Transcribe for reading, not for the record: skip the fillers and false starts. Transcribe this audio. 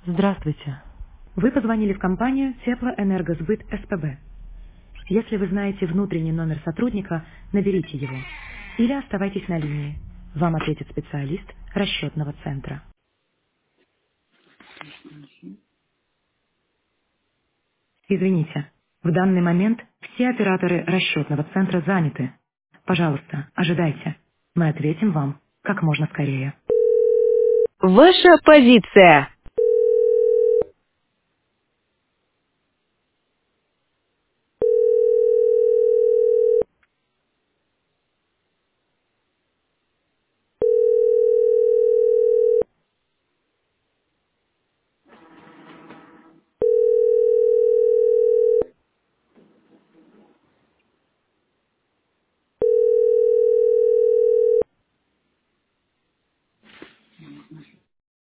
Здравствуйте. Вы позвонили в компанию Теплоэнергосбыт СПБ. Если вы знаете внутренний номер сотрудника, наберите его. Или оставайтесь на линии. Вам ответит специалист расчетного центра. Извините, в данный момент все операторы расчетного центра заняты. Пожалуйста, ожидайте. Мы ответим вам как можно скорее. Ваша позиция.